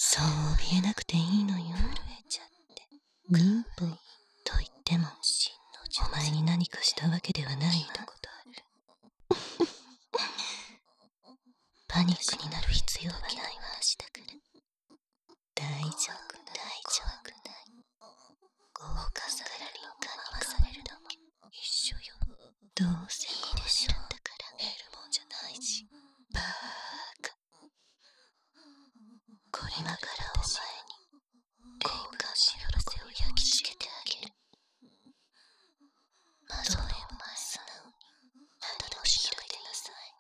そう怯えなくていいのよ。妊婦と言ってもお前に何かしたわけではないわ。パニックになる必要はないわ。大丈夫、大丈夫。お母さんからリンカーに回されるのも一緒よ。どうせいいでしょう。だから得るもんじゃないし。バーカ。今からお前に霊感の喜びを焼き付けてあげる。まずお前素直に何もしなくてなさい。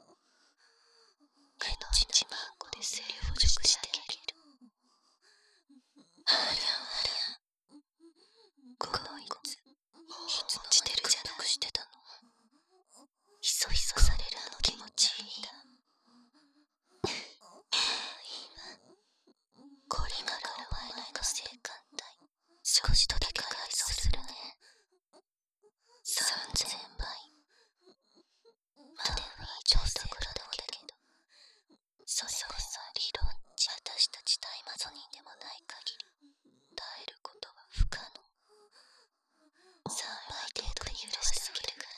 目の1万個で精を熟してあげる。あらあら、このいつ落ちてるじゃなくしてたの。ひそひそされるあの気持ちいいだ。いいわ。これからお前の性感帯少しだけ改造するね。3000倍まではいいちょっところだけど、それは理論値。私たち大マゾ人でもない限り耐えることは不可能。3倍程度で許してあげるから。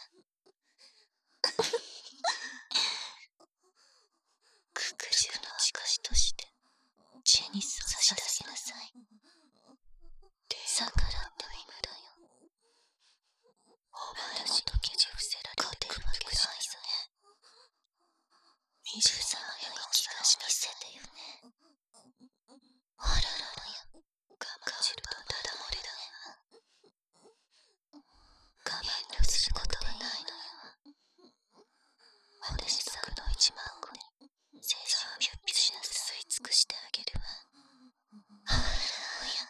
ククジュの証としてジェニスを差し出しなさい。逆らっても無駄よ。お前もとけじ伏せられてくるわけないよね。ミジュ様が息がし見せてよね。あらららや、我慢するとダダ漏れだわ。我慢することはないのよ。私さんの1万個に精子をピュッピュしなさい。吸い尽くしてあげるわ。あらや、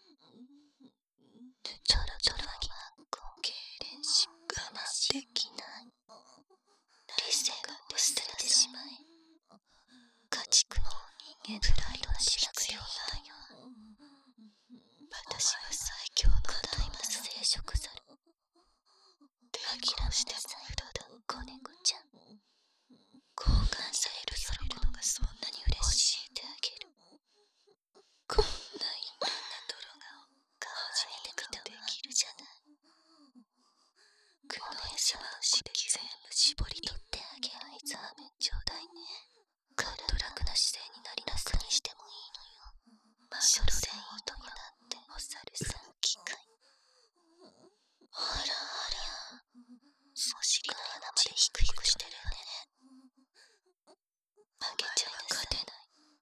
ちょろちょろ2万個痙攣し我慢できない。理性を捨ててしまえ。家畜も人間プライドは低くようだよ。私は最強の大マス生殖猿。諦めしてさい、子猫ちゃん。交換される喜ぶのがそんなに嬉しい。教えてあげる。こんないろんな泥顔初めて見たわ。できるじゃない。お姉さんの子宮全部絞り取ってあげる。ザーメンちょうだいね。カッと楽な姿勢になりなさい。にしてもいいのよ。まあ所詮男なんてお猿さん機械。あらあら、お尻の穴までヒクヒクしてるわね。負けちゃいなさい。勝てない。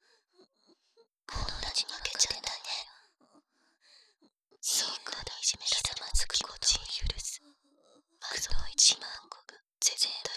同じ負けちゃったね。そんなにいじめられまずくことを許す。マゾの1万個が絶対